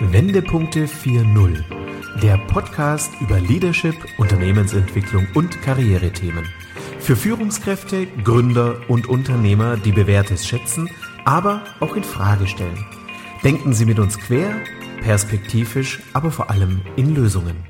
Wendepunkte 4.0, der Podcast über Leadership, Unternehmensentwicklung und Karrierethemen. Für Führungskräfte, Gründer und Unternehmer, die Bewährtes schätzen, aber auch in Frage stellen. Denken Sie mit uns quer, perspektivisch, aber vor allem in Lösungen.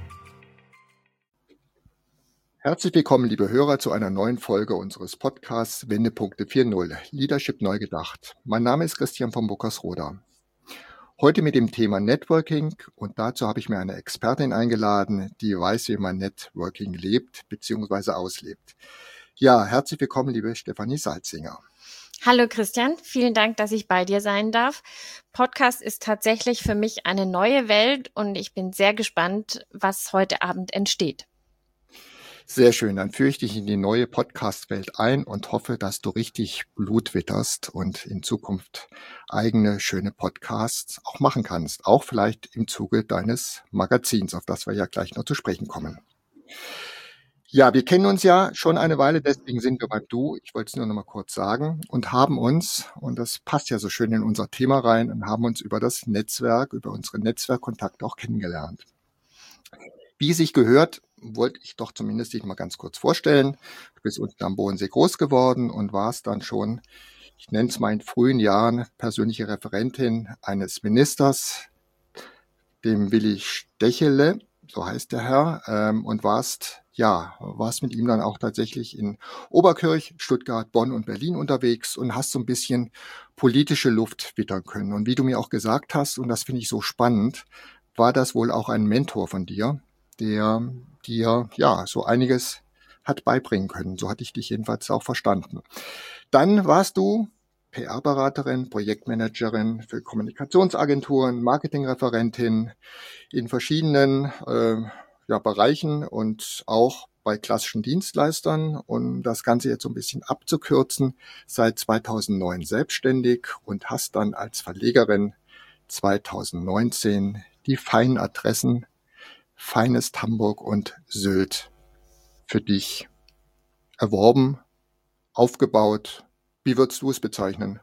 Herzlich willkommen, liebe Hörer, zu einer neuen Folge unseres Podcasts Wendepunkte 4.0, Leadership neu gedacht. Mein Name ist Christian von Buckersroda. Heute mit dem Thema Networking, und dazu habe ich mir eine Expertin eingeladen, die weiß, wie man Networking lebt bzw. auslebt. Ja, herzlich willkommen, liebe Stefanie Salzinger. Hallo Christian, vielen Dank, dass ich bei dir sein darf. Podcast ist tatsächlich für mich eine neue Welt und ich bin sehr gespannt, was heute Abend entsteht. Sehr schön, dann führe ich dich in die neue Podcast-Welt ein und hoffe, dass du richtig Blut witterst und in Zukunft eigene schöne Podcasts auch machen kannst. Auch vielleicht im Zuge deines Magazins, auf das wir ja gleich noch zu sprechen kommen. Ja, wir kennen uns ja schon eine Weile, deswegen sind wir beim Du. Ich wollte es nur noch mal kurz sagen und haben uns, und das passt ja so schön in unser Thema rein, und haben uns über das Netzwerk, über unsere Netzwerkkontakte auch kennengelernt. Wie sich gehört, wollte ich doch zumindest dich mal ganz kurz vorstellen. Du bist unten am Bodensee groß geworden und warst dann schon, ich nenne es mal in frühen Jahren, persönliche Referentin eines Ministers, dem Willi Stechele, so heißt der Herr, und warst mit ihm dann auch tatsächlich in Oberkirch, Stuttgart, Bonn und Berlin unterwegs und hast so ein bisschen politische Luft wittern können. Und wie du mir auch gesagt hast, und das finde ich so spannend, war das wohl auch ein Mentor von dir, der dir so einiges hat beibringen können. So hatte ich dich jedenfalls auch verstanden. Dann warst du PR-Beraterin, Projektmanagerin für Kommunikationsagenturen, Marketingreferentin in verschiedenen Bereichen und auch bei klassischen Dienstleistern, und das Ganze jetzt so ein bisschen abzukürzen, seit 2009 selbstständig und hast dann als Verlegerin 2019 die feinen Adressen Finest Hamburg und Sylt für dich erworben, aufgebaut. Wie würdest du es bezeichnen?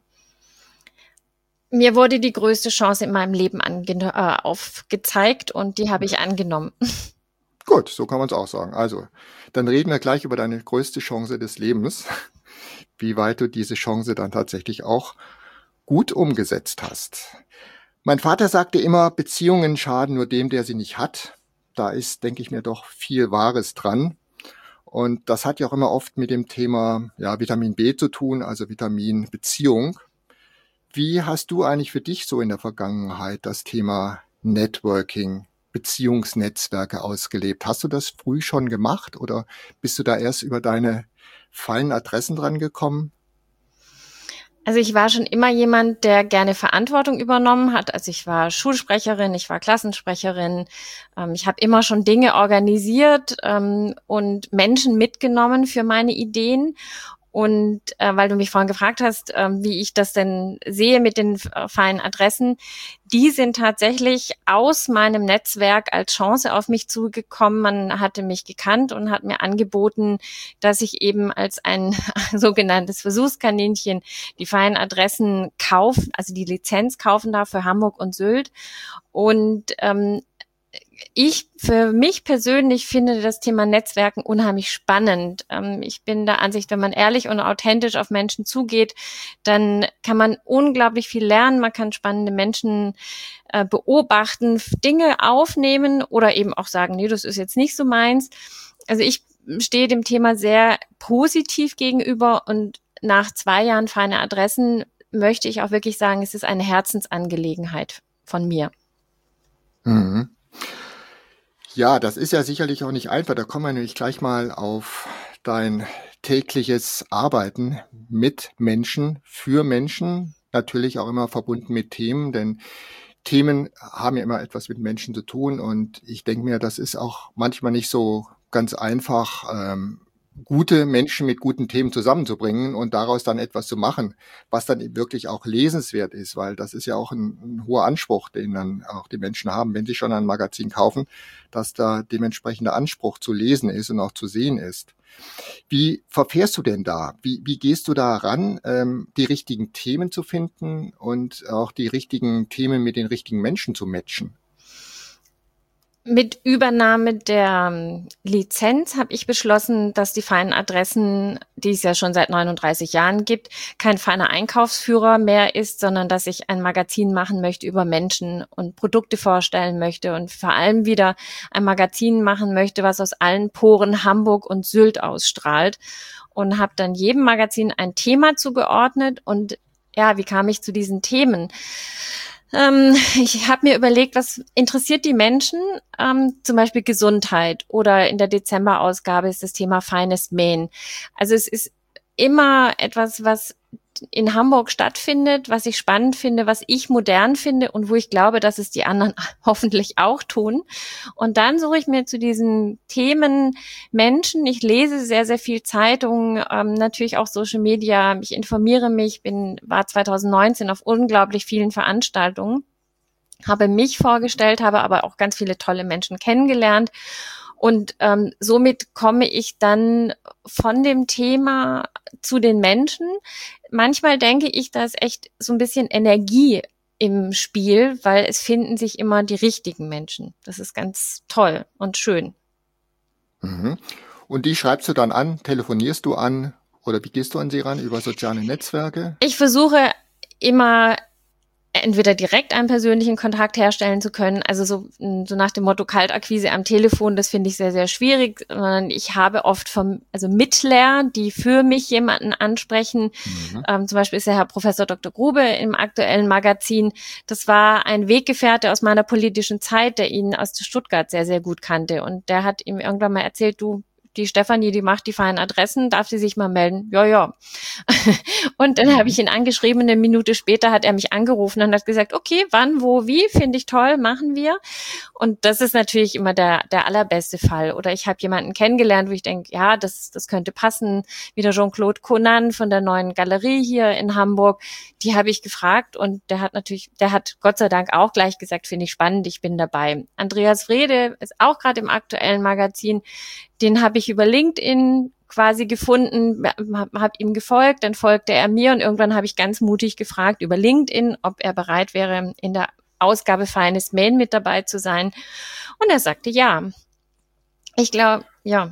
Mir wurde die größte Chance in meinem Leben aufgezeigt und die habe ich angenommen. Gut, so kann man es auch sagen. Also, dann reden wir gleich über deine größte Chance des Lebens, wie weit du diese Chance dann tatsächlich auch gut umgesetzt hast. Mein Vater sagte immer, Beziehungen schaden nur dem, der sie nicht hat. Da ist, denke ich mir, doch viel Wahres dran. Und das hat ja auch immer oft mit dem Thema Vitamin B zu tun, also Vitamin Beziehung. Wie hast du eigentlich für dich so in der Vergangenheit das Thema Networking, Beziehungsnetzwerke ausgelebt? Hast du das früh schon gemacht oder bist du da erst über deine feinen Adressen dran gekommen? Also ich war schon immer jemand, der gerne Verantwortung übernommen hat. Also ich war Schulsprecherin, ich war Klassensprecherin. Ich habe immer schon Dinge organisiert und Menschen mitgenommen für meine Ideen. Und weil du mich vorhin gefragt hast, wie ich das denn sehe mit den feinen Adressen, die sind tatsächlich aus meinem Netzwerk als Chance auf mich zugekommen. Man hatte mich gekannt und hat mir angeboten, dass ich eben als ein sogenanntes Versuchskaninchen die feinen Adressen kaufen, also die Lizenz kaufen darf für Hamburg und Sylt. Und ich für mich persönlich finde das Thema Netzwerken unheimlich spannend. Ich bin der Ansicht, wenn man ehrlich und authentisch auf Menschen zugeht, dann kann man unglaublich viel lernen. Man kann spannende Menschen beobachten, Dinge aufnehmen oder eben auch sagen, nee, das ist jetzt nicht so meins. Also ich stehe dem Thema sehr positiv gegenüber und nach 2 Jahren feine Adressen möchte ich auch wirklich sagen, es ist eine Herzensangelegenheit von mir. Mhm. Ja, das ist ja sicherlich auch nicht einfach. Da kommen wir nämlich gleich mal auf dein tägliches Arbeiten mit Menschen, für Menschen, natürlich auch immer verbunden mit Themen, denn Themen haben ja immer etwas mit Menschen zu tun, und ich denke mir, das ist auch manchmal nicht so ganz einfach, gute Menschen mit guten Themen zusammenzubringen und daraus dann etwas zu machen, was dann wirklich auch lesenswert ist, weil das ist ja auch ein hoher Anspruch, den dann auch die Menschen haben, wenn sie schon ein Magazin kaufen, dass da dementsprechender Anspruch zu lesen ist und auch zu sehen ist. Wie verfährst du denn da? Wie gehst du da ran, die richtigen Themen zu finden und auch die richtigen Themen mit den richtigen Menschen zu matchen? Mit Übernahme der Lizenz habe ich beschlossen, dass die feinen Adressen, die es ja schon seit 39 Jahren gibt, kein feiner Einkaufsführer mehr ist, sondern dass ich ein Magazin machen möchte über Menschen und Produkte vorstellen möchte und vor allem wieder ein Magazin machen möchte, was aus allen Poren Hamburg und Sylt ausstrahlt, und habe dann jedem Magazin ein Thema zugeordnet. Und ja, wie kam ich zu diesen Themen? Ich habe mir überlegt, was interessiert die Menschen, zum Beispiel Gesundheit, oder in der Dezemberausgabe ist das Thema feines Mähen. Also es ist immer etwas, was in Hamburg stattfindet, was ich spannend finde, was ich modern finde und wo ich glaube, dass es die anderen hoffentlich auch tun. Und dann suche ich mir zu diesen Themen Menschen. Ich lese sehr, sehr viel Zeitungen, natürlich auch Social Media. Ich informiere mich, war 2019 auf unglaublich vielen Veranstaltungen, habe mich vorgestellt, habe aber auch ganz viele tolle Menschen kennengelernt. Und somit komme ich dann von dem Thema zu den Menschen. Manchmal denke ich, da ist echt so ein bisschen Energie im Spiel, weil es finden sich immer die richtigen Menschen. Das ist ganz toll und schön. Mhm. Und die schreibst du dann an, telefonierst du an oder wie gehst du an sie ran? Über soziale Netzwerke? Ich versuche immer entweder direkt einen persönlichen Kontakt herstellen zu können, also so nach dem Motto Kaltakquise am Telefon, das finde ich sehr, sehr schwierig, sondern ich habe oft Mittler, die für mich jemanden ansprechen. Zum Beispiel ist der Herr Professor Dr. Grube im aktuellen Magazin. Das war ein Weggefährte aus meiner politischen Zeit, der ihn aus Stuttgart sehr, sehr gut kannte, und der hat ihm irgendwann mal erzählt, du, die Stefanie, die macht die feinen Adressen, darf sie sich mal melden? Ja, ja. Und dann habe ich ihn angeschrieben, eine Minute später hat er mich angerufen und hat gesagt, okay, wann, wo, wie, finde ich toll, machen wir. Und das ist natürlich immer der allerbeste Fall. Oder ich habe jemanden kennengelernt, wo ich denke, ja, das könnte passen, wie der Jean-Claude Conan von der Neuen Galerie hier in Hamburg. Die habe ich gefragt und der hat Gott sei Dank auch gleich gesagt, finde ich spannend, ich bin dabei. Andreas Frede ist auch gerade im aktuellen Magazin. Den habe ich über LinkedIn quasi gefunden, habe ihm gefolgt, dann folgte er mir und irgendwann habe ich ganz mutig gefragt über LinkedIn, ob er bereit wäre, in der Ausgabe Feines Mähen mit dabei zu sein. Und er sagte ja. Ich glaube, ja.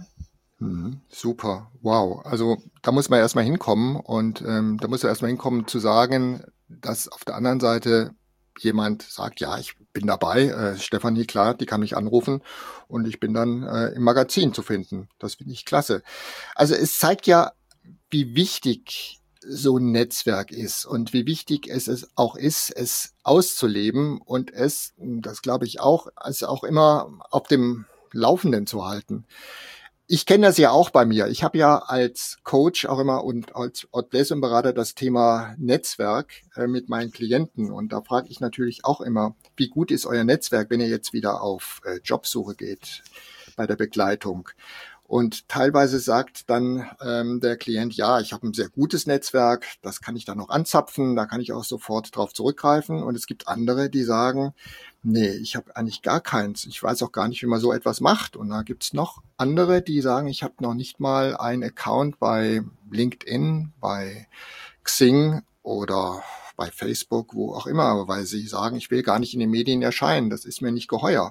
Super, wow. Also da muss man erstmal hinkommen und da muss man erstmal hinkommen zu sagen, dass auf der anderen Seite jemand sagt, ja, ich bin dabei, Stefanie, klar, die kann mich anrufen und ich bin dann im Magazin zu finden. Das finde ich klasse. Also es zeigt ja, wie wichtig so ein Netzwerk ist und wie wichtig es auch ist, es auszuleben und es, das glaube ich auch, also auch immer auf dem Laufenden zu halten. Ich kenne das ja auch bei mir. Ich habe ja als Coach auch immer und als Blessing-Berater das Thema Netzwerk mit meinen Klienten. Und da frage ich natürlich auch immer, wie gut ist euer Netzwerk, wenn ihr jetzt wieder auf Jobsuche geht bei der Begleitung? Und teilweise sagt dann der Klient, ja, ich habe ein sehr gutes Netzwerk, das kann ich dann noch anzapfen, da kann ich auch sofort drauf zurückgreifen. Und es gibt andere, die sagen, nee, ich habe eigentlich gar keins. Ich weiß auch gar nicht, wie man so etwas macht. Und da gibt's noch andere, die sagen, ich habe noch nicht mal einen Account bei LinkedIn, bei Xing oder bei Facebook, wo auch immer, weil sie sagen, ich will gar nicht in den Medien erscheinen. Das ist mir nicht geheuer.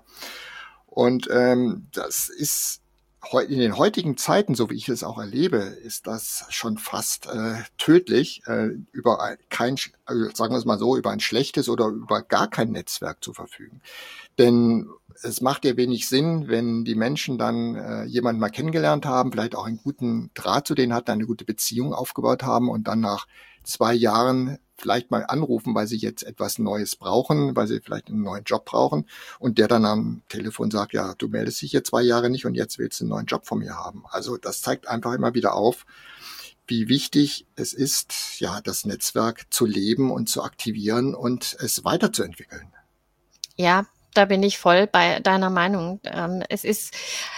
Und das ist in den heutigen Zeiten, so wie ich es auch erlebe, ist das schon fast tödlich, über sagen wir es mal so, über ein schlechtes oder über gar kein Netzwerk zu verfügen. Denn es macht ja wenig Sinn, wenn die Menschen dann jemanden mal kennengelernt haben, vielleicht auch einen guten Draht zu denen hatten, eine gute Beziehung aufgebaut haben und dann nach 2 Jahren vielleicht mal anrufen, weil sie jetzt etwas Neues brauchen, weil sie vielleicht einen neuen Job brauchen und der dann am Telefon sagt, ja, du meldest dich jetzt 2 Jahre nicht und jetzt willst du einen neuen Job von mir haben. Also das zeigt einfach immer wieder auf, wie wichtig es ist, ja, das Netzwerk zu leben und zu aktivieren und es weiterzuentwickeln. Ja, da bin ich voll bei deiner Meinung. Es ist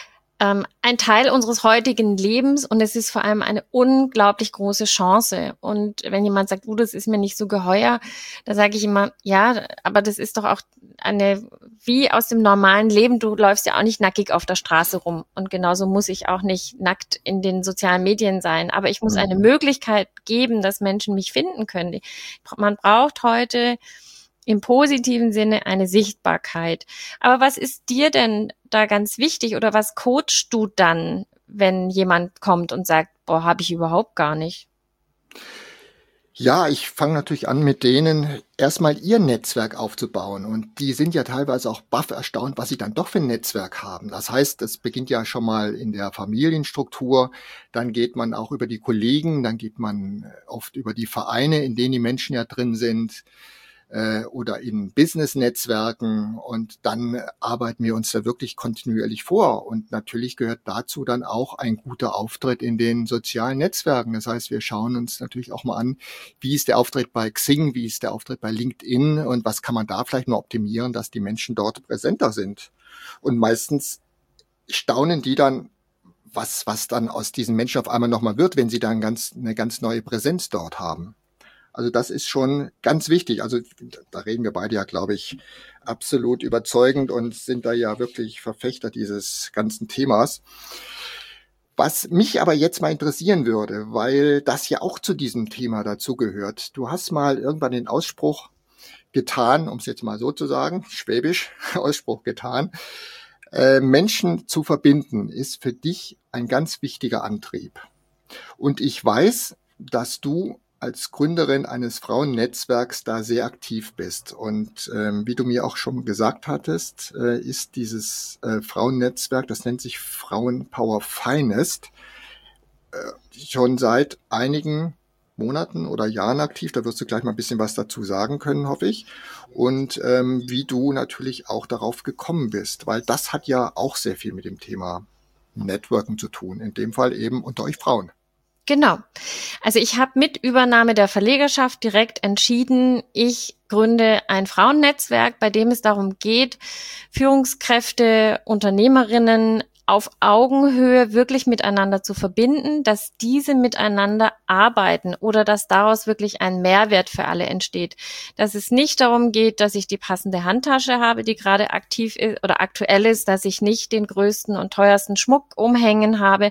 ein Teil unseres heutigen Lebens und es ist vor allem eine unglaublich große Chance. Und wenn jemand sagt, das ist mir nicht so geheuer, da sage ich immer, ja, aber das ist doch auch wie aus dem normalen Leben, du läufst ja auch nicht nackig auf der Straße rum und genauso muss ich auch nicht nackt in den sozialen Medien sein, aber ich muss eine Möglichkeit geben, dass Menschen mich finden können. Man braucht heute im positiven Sinne eine Sichtbarkeit. Aber was ist dir denn da ganz wichtig oder was coachst du dann, wenn jemand kommt und sagt, boah, habe ich überhaupt gar nicht? Ja, ich fange natürlich an, mit denen erstmal ihr Netzwerk aufzubauen. Und die sind ja teilweise auch baff erstaunt, was sie dann doch für ein Netzwerk haben. Das heißt, es beginnt ja schon mal in der Familienstruktur. Dann geht man auch über die Kollegen, dann geht man oft über die Vereine, in denen die Menschen ja drin sind, oder in Business-Netzwerken, und dann arbeiten wir uns da wirklich kontinuierlich vor. Und natürlich gehört dazu dann auch ein guter Auftritt in den sozialen Netzwerken. Das heißt, wir schauen uns natürlich auch mal an, wie ist der Auftritt bei Xing, wie ist der Auftritt bei LinkedIn und was kann man da vielleicht noch optimieren, dass die Menschen dort präsenter sind. Und meistens staunen die dann, was dann aus diesen Menschen auf einmal nochmal wird, wenn sie dann eine ganz neue Präsenz dort haben. Also das ist schon ganz wichtig. Also da reden wir beide ja, glaube ich, absolut überzeugend und sind da ja wirklich Verfechter dieses ganzen Themas. Was mich aber jetzt mal interessieren würde, weil das ja auch zu diesem Thema dazugehört. Du hast mal irgendwann den Ausspruch getan, um es jetzt mal so zu sagen, schwäbisch, Ausspruch getan. Menschen zu verbinden ist für dich ein ganz wichtiger Antrieb. Und ich weiß, dass du als Gründerin eines Frauennetzwerks da sehr aktiv bist. Und wie du mir auch schon gesagt hattest, ist dieses Frauennetzwerk, das nennt sich Frauenpower Finest, schon seit einigen Monaten oder Jahren aktiv. Da wirst du gleich mal ein bisschen was dazu sagen können, hoffe ich. Und wie du natürlich auch darauf gekommen bist, weil das hat ja auch sehr viel mit dem Thema Networken zu tun. In dem Fall eben unter euch Frauen. Genau. Also ich habe mit Übernahme der Verlegerschaft direkt entschieden, ich gründe ein Frauennetzwerk, bei dem es darum geht, Führungskräfte, Unternehmerinnen auf Augenhöhe wirklich miteinander zu verbinden, dass diese miteinander arbeiten oder dass daraus wirklich ein Mehrwert für alle entsteht. Dass es nicht darum geht, dass ich die passende Handtasche habe, die gerade aktiv ist oder aktuell ist, dass ich nicht den größten und teuersten Schmuck umhängen habe.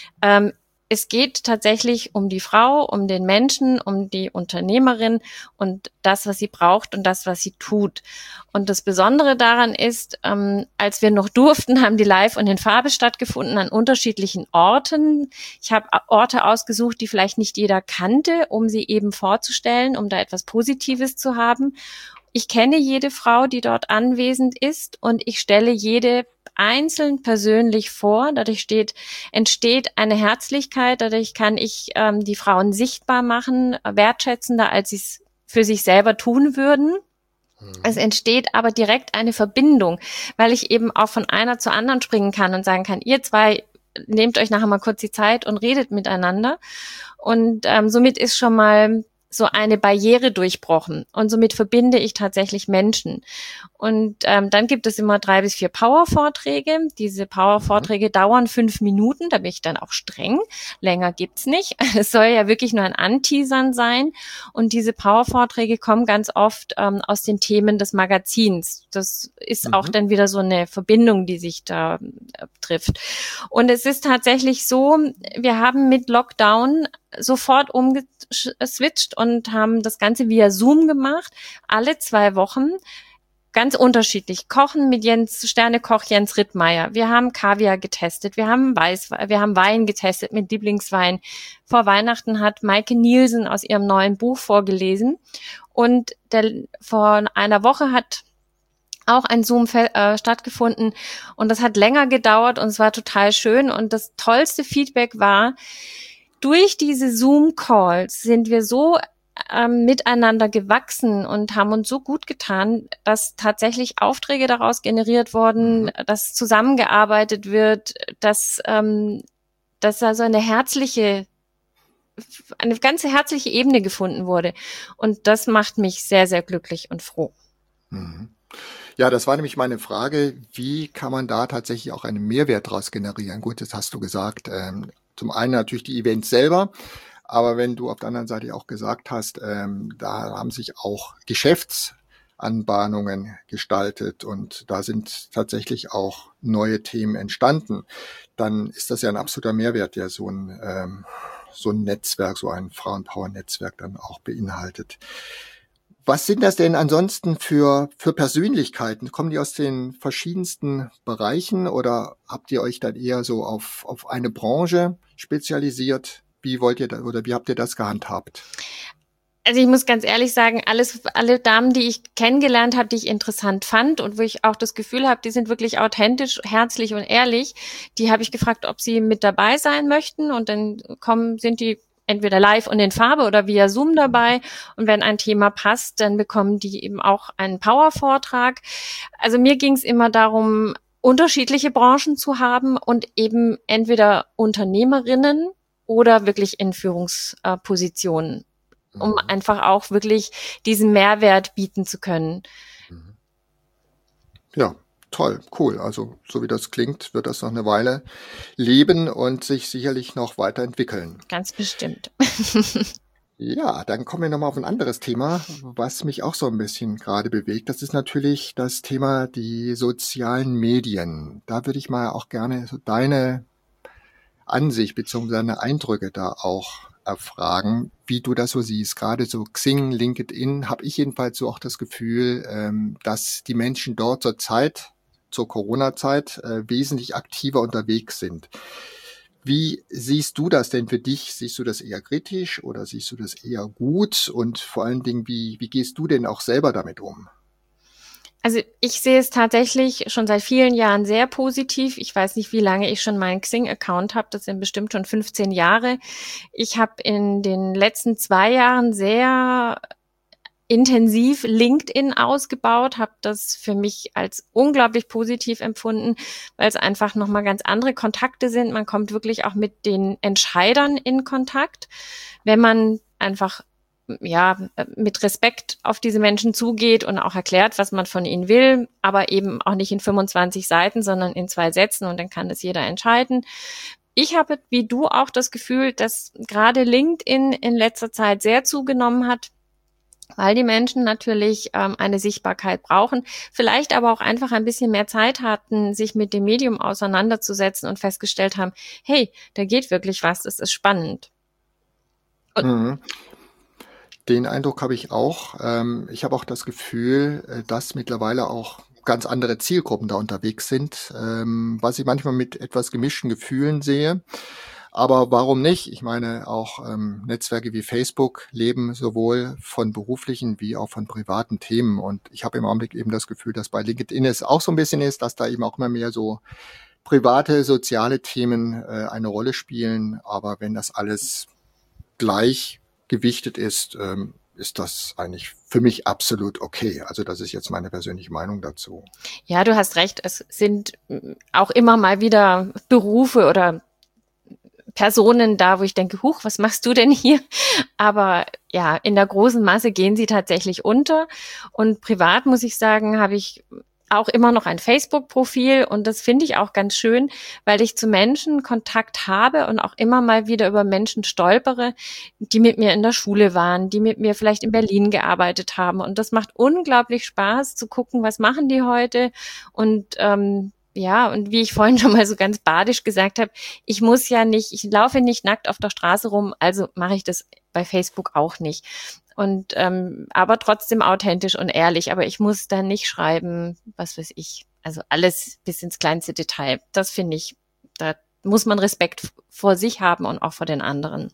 Es geht tatsächlich um die Frau, um den Menschen, um die Unternehmerin und das, was sie braucht und das, was sie tut. Und das Besondere daran ist, als wir noch durften, haben die live und in Farbe stattgefunden an unterschiedlichen Orten. Ich habe Orte ausgesucht, die vielleicht nicht jeder kannte, um sie eben vorzustellen, um da etwas Positives zu haben. Ich kenne jede Frau, die dort anwesend ist, und ich stelle jede einzeln persönlich vor. Dadurch entsteht eine Herzlichkeit, dadurch kann ich die Frauen sichtbar machen, wertschätzender, als sie es für sich selber tun würden. Es entsteht aber direkt eine Verbindung, weil ich eben auch von einer zur anderen springen kann und sagen kann, ihr zwei nehmt euch nachher mal kurz die Zeit und redet miteinander. Und somit ist schon mal so eine Barriere durchbrochen. Und somit verbinde ich tatsächlich Menschen. Und dann gibt es immer 3 bis 4 Power-Vorträge. Diese Power-Vorträge dauern 5 Minuten. Da bin ich dann auch streng. Länger gibt's nicht. Es soll ja wirklich nur ein Anteasern sein. Und diese Power-Vorträge kommen ganz oft aus den Themen des Magazins. Das ist auch dann wieder so eine Verbindung, die sich da trifft. Und es ist tatsächlich so, wir haben mit Lockdown sofort umgeswitcht und haben das Ganze via Zoom gemacht, alle 2 Wochen, ganz unterschiedlich. Kochen mit Sternekoch Jens Rittmeier. Wir haben Kaviar getestet, wir haben Wein getestet mit Lieblingswein. Vor Weihnachten hat Maike Nielsen aus ihrem neuen Buch vorgelesen, und vor einer Woche hat auch ein Zoom stattgefunden, und das hat länger gedauert und es war total schön, und das tollste Feedback war, durch diese Zoom-Calls sind wir so miteinander gewachsen und haben uns so gut getan, dass tatsächlich Aufträge daraus generiert wurden, dass zusammengearbeitet wird, dass also eine ganz herzliche Ebene gefunden wurde. Und das macht mich sehr, sehr glücklich und froh. Ja, das war nämlich meine Frage, wie kann man da tatsächlich auch einen Mehrwert daraus generieren? Gut, das hast du gesagt. Zum einen natürlich die Events selber, aber wenn du auf der anderen Seite auch gesagt hast, da haben sich auch Geschäftsanbahnungen gestaltet und da sind tatsächlich auch neue Themen entstanden, dann ist das ja ein absoluter Mehrwert, der so ein Netzwerk, so ein Frauenpower-Netzwerk dann auch beinhaltet. Was sind das denn ansonsten für Persönlichkeiten? Kommen die aus den verschiedensten Bereichen oder habt ihr euch dann eher so auf eine Branche spezialisiert? Wie wollt ihr da, oder wie habt ihr das gehandhabt? Also ich muss ganz ehrlich sagen, alle Damen, die ich kennengelernt habe, die ich interessant fand und wo ich auch das Gefühl habe, die sind wirklich authentisch, herzlich und ehrlich, die habe ich gefragt, ob sie mit dabei sein möchten, und dann sind die entweder live und in Farbe oder via Zoom dabei, und wenn ein Thema passt, dann bekommen die eben auch einen Power-Vortrag. Also mir ging es immer darum, unterschiedliche Branchen zu haben und eben entweder Unternehmerinnen oder wirklich in Führungspositionen, um einfach auch wirklich diesen Mehrwert bieten zu können. Ja, toll, cool. Also so wie das klingt, wird das noch eine Weile leben und sich sicherlich noch weiterentwickeln. Ganz bestimmt. Ja, dann kommen wir nochmal auf ein anderes Thema, was mich auch so ein bisschen gerade bewegt. Das ist natürlich das Thema die sozialen Medien. Da würde ich mal auch gerne so deine Ansicht bzw. deine Eindrücke da auch erfragen, wie du das so siehst. Gerade so Xing, LinkedIn, habe ich jedenfalls so auch das Gefühl, dass die Menschen dort zur Corona-Zeit, wesentlich aktiver unterwegs sind. Wie siehst du das denn für dich? Siehst du das eher kritisch oder siehst du das eher gut? Und vor allen Dingen, wie gehst du denn auch selber damit um? Also ich sehe es tatsächlich schon seit vielen Jahren sehr positiv. Ich weiß nicht, wie lange ich schon meinen Xing-Account habe. Das sind bestimmt schon 15 Jahre. Ich habe in den letzten 2 Jahren sehr intensiv LinkedIn ausgebaut, habe das für mich als unglaublich positiv empfunden, weil es einfach nochmal ganz andere Kontakte sind. Man kommt wirklich auch mit den Entscheidern in Kontakt, wenn man einfach mit Respekt auf diese Menschen zugeht und auch erklärt, was man von ihnen will, aber eben auch nicht in 25 Seiten, sondern in 2 Sätzen, und dann kann das jeder entscheiden. Ich habe, wie du, auch das Gefühl, dass gerade LinkedIn in letzter Zeit sehr zugenommen hat, weil die Menschen natürlich eine Sichtbarkeit brauchen, vielleicht aber auch einfach ein bisschen mehr Zeit hatten, sich mit dem Medium auseinanderzusetzen und festgestellt haben, hey, da geht wirklich was, das ist spannend. Den Eindruck habe ich auch. Ich habe auch das Gefühl, dass mittlerweile auch ganz andere Zielgruppen da unterwegs sind, was ich manchmal mit etwas gemischten Gefühlen sehe. Aber warum nicht? Ich meine, auch Netzwerke wie Facebook leben sowohl von beruflichen wie auch von privaten Themen. Und ich habe im Augenblick eben das Gefühl, dass bei LinkedIn es auch so ein bisschen ist, dass da eben auch immer mehr so private, soziale Themen eine Rolle spielen. Aber wenn das alles gleich gewichtet ist, ist das eigentlich für mich absolut okay. Also das ist jetzt meine persönliche Meinung dazu. Ja, du hast recht. Es sind auch immer mal wieder Berufe oder Personen da, wo ich denke, huch, was machst du denn hier? Aber ja, in der großen Masse gehen sie tatsächlich unter. Und privat, muss ich sagen, habe ich auch immer noch ein Facebook-Profil, und das finde ich auch ganz schön, weil ich zu Menschen Kontakt habe und auch immer mal wieder über Menschen stolpere, die mit mir in der Schule waren, die mit mir vielleicht in Berlin gearbeitet haben, und das macht unglaublich Spaß zu gucken, was machen die heute, und und wie ich vorhin schon mal so ganz badisch gesagt habe, ich laufe nicht nackt auf der Straße rum, also mache ich das bei Facebook auch nicht. Und aber trotzdem authentisch und ehrlich. Aber ich muss da nicht schreiben, was weiß ich. Also alles bis ins kleinste Detail. Das finde ich, da muss man Respekt vor sich haben und auch vor den anderen.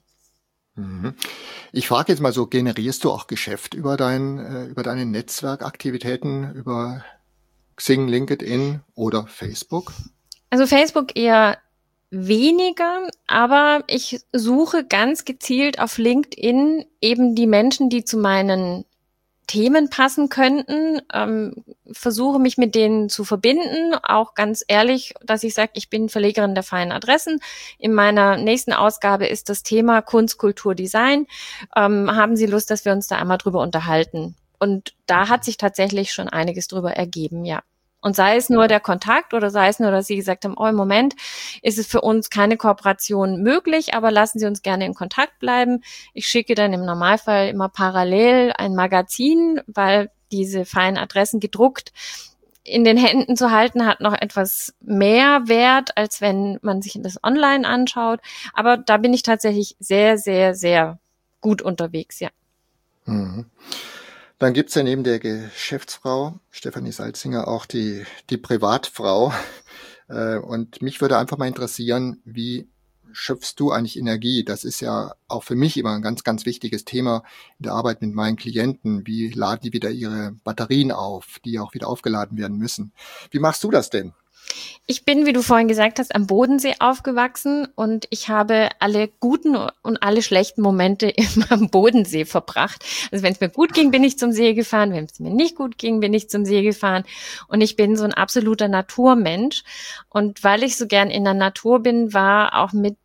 Ich frage jetzt mal so, generierst du auch Geschäft über deine Netzwerkaktivitäten, über Xing, LinkedIn oder Facebook? Also Facebook eher weniger, aber ich suche ganz gezielt auf LinkedIn eben die Menschen, die zu meinen Themen passen könnten, versuche mich mit denen zu verbinden, auch ganz ehrlich, dass ich sage, ich bin Verlegerin der feinen Adressen. In meiner nächsten Ausgabe ist das Thema Kunst, Kultur, Design. Haben Sie Lust, dass wir uns da einmal drüber unterhalten? Und da hat sich tatsächlich schon einiges drüber ergeben, ja. Und sei es nur der Kontakt oder sei es nur, dass Sie gesagt haben, im Moment ist es für uns keine Kooperation möglich, aber lassen Sie uns gerne in Kontakt bleiben. Ich schicke dann im Normalfall immer parallel ein Magazin, weil diese feinen Adressen gedruckt in den Händen zu halten, hat noch etwas mehr Wert, als wenn man sich das online anschaut. Aber da bin ich tatsächlich sehr, sehr, sehr gut unterwegs, ja. Mhm. Dann gibt's ja neben der Geschäftsfrau Stefanie Salzinger auch die Privatfrau. Und mich würde einfach mal interessieren, wie schöpfst du eigentlich Energie? Das ist ja auch für mich immer ein ganz, ganz wichtiges Thema in der Arbeit mit meinen Klienten. Wie laden die wieder ihre Batterien auf, die auch wieder aufgeladen werden müssen? Wie machst du das denn? Ich bin, wie du vorhin gesagt hast, am Bodensee aufgewachsen und ich habe alle guten und alle schlechten Momente immer am Bodensee verbracht. Also wenn es mir gut ging, bin ich zum See gefahren. Wenn es mir nicht gut ging, bin ich zum See gefahren. Und ich bin so ein absoluter Naturmensch. Und weil ich so gern in der Natur bin, war auch mit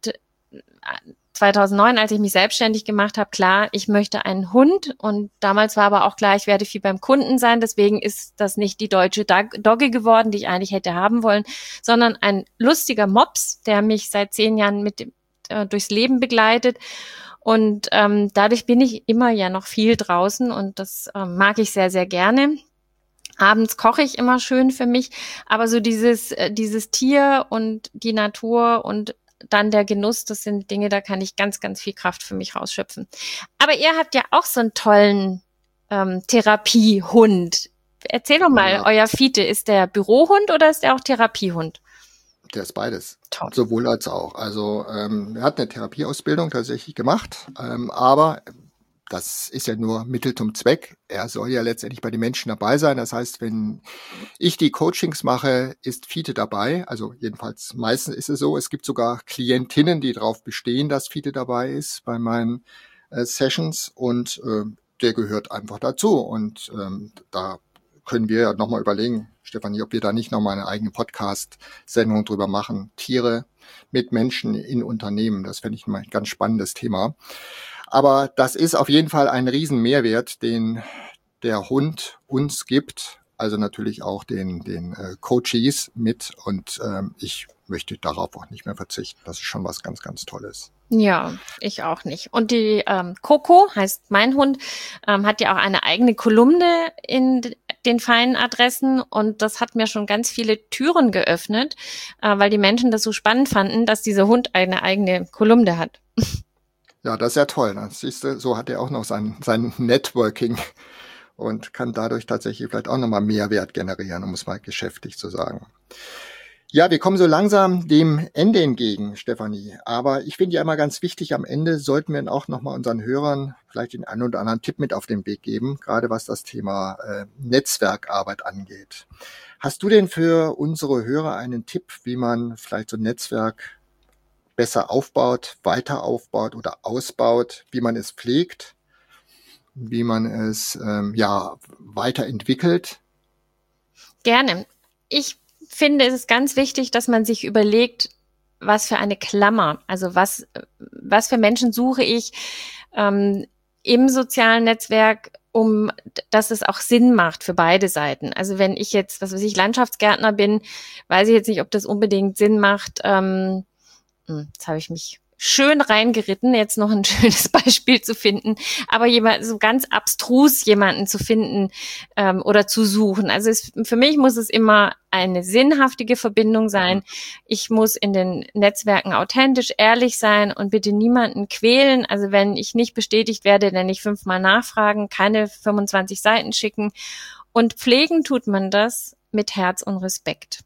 2009, als ich mich selbstständig gemacht habe, klar, ich möchte einen Hund. Und damals war aber auch klar, ich werde viel beim Kunden sein. Deswegen ist das nicht die deutsche Dogge geworden, die ich eigentlich hätte haben wollen, sondern ein lustiger Mops, der mich seit 10 Jahren durchs Leben begleitet. Und dadurch bin ich immer ja noch viel draußen und das mag ich sehr, sehr gerne. Abends koche ich immer schön für mich, aber so dieses Tier und die Natur und dann der Genuss, das sind Dinge, da kann ich ganz, ganz viel Kraft für mich rausschöpfen. Aber ihr habt ja auch so einen tollen Therapiehund. Erzähl doch mal, euer Fiete, ist der Bürohund oder ist der auch Therapiehund? Der ist beides. Toll. Sowohl als auch. Also er hat eine Therapieausbildung tatsächlich gemacht, aber das ist ja nur Mittel zum Zweck. Er soll ja letztendlich bei den Menschen dabei sein. Das heißt, wenn ich die Coachings mache, ist Fiete dabei. Also jedenfalls meistens ist es so. Es gibt sogar Klientinnen, die darauf bestehen, dass Fiete dabei ist bei meinen Sessions und der gehört einfach dazu. Und da können wir ja nochmal überlegen, Stefanie, ob wir da nicht nochmal eine eigene Podcast-Sendung drüber machen. Tiere mit Menschen in Unternehmen. Das fände ich mal ein ganz spannendes Thema. Aber das ist auf jeden Fall ein Riesenmehrwert, den der Hund uns gibt. Also natürlich auch den Coaches mit. Und ich möchte darauf auch nicht mehr verzichten. Das ist schon was ganz, ganz Tolles. Ja, ich auch nicht. Und die Coco, heißt mein Hund, hat ja auch eine eigene Kolumne in den feinen Adressen und das hat mir schon ganz viele Türen geöffnet, weil die Menschen das so spannend fanden, dass dieser Hund eine eigene Kolumne hat. Ja, das ist ja toll. Das siehst du, so hat er auch noch sein Networking und kann dadurch tatsächlich vielleicht auch nochmal Mehrwert generieren, um es mal geschäftlich zu sagen. Ja, wir kommen so langsam dem Ende entgegen, Stefanie. Aber ich finde ja immer ganz wichtig, am Ende sollten wir auch nochmal unseren Hörern vielleicht den einen oder anderen Tipp mit auf den Weg geben, gerade was das Thema Netzwerkarbeit angeht. Hast du denn für unsere Hörer einen Tipp, wie man vielleicht so ein Netzwerk besser aufbaut, weiter aufbaut oder ausbaut, wie man es pflegt, wie man es weiterentwickelt? Gerne. Ich finde, es ist ganz wichtig, dass man sich überlegt, was für eine Klammer, also was für Menschen suche ich im sozialen Netzwerk, dass es auch Sinn macht für beide Seiten. Also wenn ich jetzt, Landschaftsgärtner bin, weiß ich jetzt nicht, ob das unbedingt Sinn macht. Jetzt habe ich mich schön reingeritten, jetzt noch ein schönes Beispiel zu finden, aber so ganz abstrus jemanden zu finden oder zu suchen. Also für mich muss es immer eine sinnhaftige Verbindung sein. Ich muss in den Netzwerken authentisch, ehrlich sein und bitte niemanden quälen. Also wenn ich nicht bestätigt werde, dann nicht 5-mal nachfragen, keine 25 Seiten schicken. Und pflegen tut man das mit Herz und Respekt.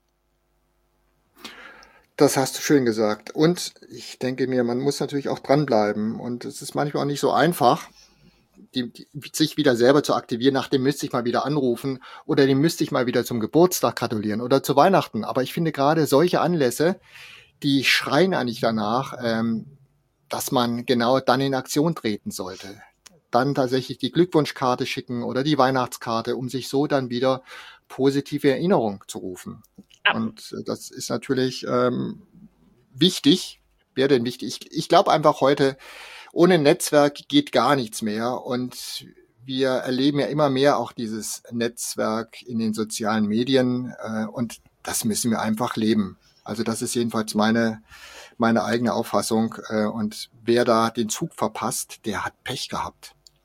Das hast du schön gesagt. Und ich denke mir, man muss natürlich auch dranbleiben. Und es ist manchmal auch nicht so einfach, sich wieder selber zu aktivieren. Nach dem müsste ich mal wieder anrufen oder dem müsste ich mal wieder zum Geburtstag gratulieren oder zu Weihnachten. Aber ich finde gerade solche Anlässe, die schreien eigentlich danach, dass man genau dann in Aktion treten sollte. Dann tatsächlich die Glückwunschkarte schicken oder die Weihnachtskarte, um sich so dann wieder positive Erinnerung zu rufen. Und das ist natürlich wichtig. Wäre denn wichtig? Ich glaube einfach heute, ohne Netzwerk geht gar nichts mehr. Und wir erleben ja immer mehr auch dieses Netzwerk in den sozialen Medien. Und das müssen wir einfach leben. Also das ist jedenfalls meine eigene Auffassung. Und wer da den Zug verpasst, der hat Pech gehabt.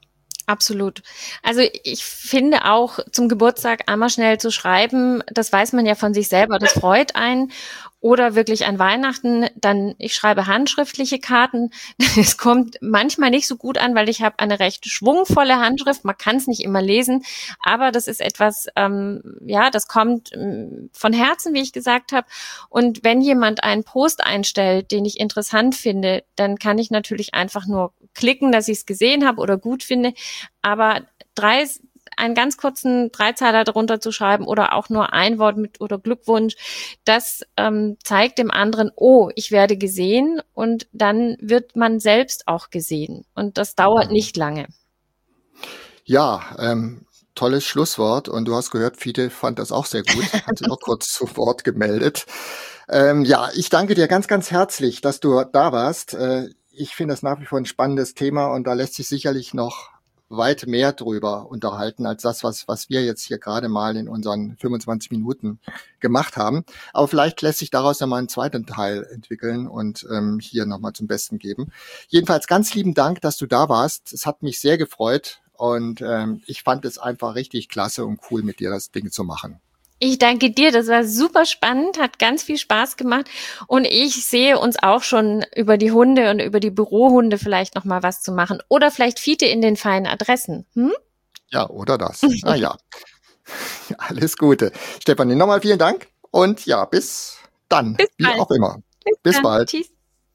Absolut. Also ich finde auch, zum Geburtstag einmal schnell zu schreiben, das weiß man ja von sich selber, das freut einen. Oder wirklich an Weihnachten, dann ich schreibe handschriftliche Karten. Es kommt manchmal nicht so gut an, weil ich habe eine recht schwungvolle Handschrift. Man kann es nicht immer lesen, aber das ist etwas, das kommt von Herzen, wie ich gesagt habe. Und wenn jemand einen Post einstellt, den ich interessant finde, dann kann ich natürlich einfach nur klicken, dass ich es gesehen habe oder gut finde. Aber einen ganz kurzen Dreizeiler darunter zu schreiben oder auch nur ein Wort mit oder Glückwunsch, das zeigt dem anderen, oh, ich werde gesehen, und dann wird man selbst auch gesehen. Und das dauert nicht lange. Ja, tolles Schlusswort. Und du hast gehört, Fiete fand das auch sehr gut, hat sich auch kurz zu Wort gemeldet. Ich danke dir ganz, ganz herzlich, dass du da warst. Ich finde das nach wie vor ein spannendes Thema, und da lässt sich sicherlich noch weit mehr drüber unterhalten als das, was wir jetzt hier gerade mal in unseren 25 Minuten gemacht haben. Aber vielleicht lässt sich daraus ja mal einen zweiten Teil entwickeln und hier nochmal zum Besten geben. Jedenfalls ganz lieben Dank, dass du da warst. Es hat mich sehr gefreut, und ich fand es einfach richtig klasse und cool, mit dir das Ding zu machen. Ich danke dir, das war super spannend, hat ganz viel Spaß gemacht, und ich sehe uns auch schon über die Hunde und über die Bürohunde vielleicht noch mal was zu machen, oder vielleicht Fiete in den feinen Adressen. Ja, oder das. Ja. Alles Gute. Stefanie, nochmal vielen Dank, und ja, bis dann, wie auch immer. Bis bald. Tschüss.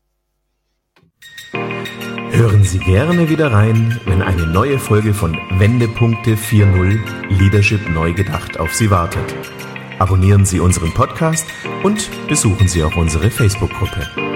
Hören Sie gerne wieder rein, wenn eine neue Folge von Wendepunkte 4.0 Leadership neu gedacht auf Sie wartet. Abonnieren Sie unseren Podcast und besuchen Sie auch unsere Facebook-Gruppe.